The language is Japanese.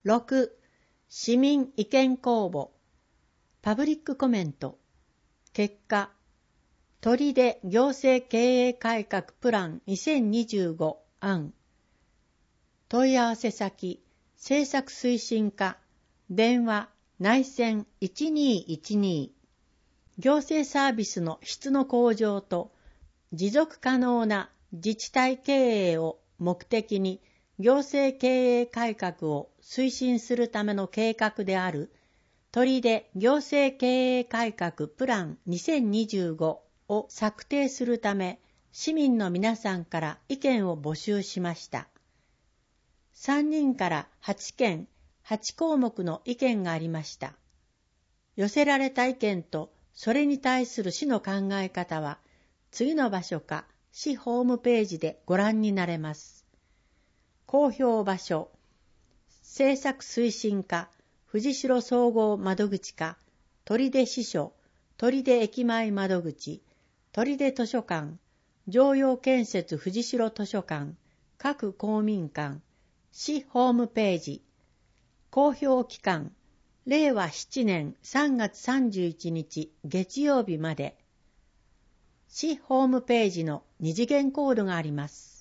6. 市民意見公募パブリックコメント結果砦行政経営改革プラン2025案問い合わせ先政策推進課電話内線1212行政サービスの質の向上と持続可能な自治体経営を目的に行政経営改革を推進するための計画である砦行政経営改革プラン2025を策定するため市民の皆さんから意見を募集しました。3人から8件8項目の意見がありました。寄せられた意見とそれに対する市の考え方は次の場所か市ホームページでご覧になれます。公表場所政策推進課藤代総合窓口課砦支所砦駅前窓口砦図書館常陽建設藤代図書館各公民館市ホームページ公表期間令和7年3月31日月曜日まで市ホームページの二次元コードがあります。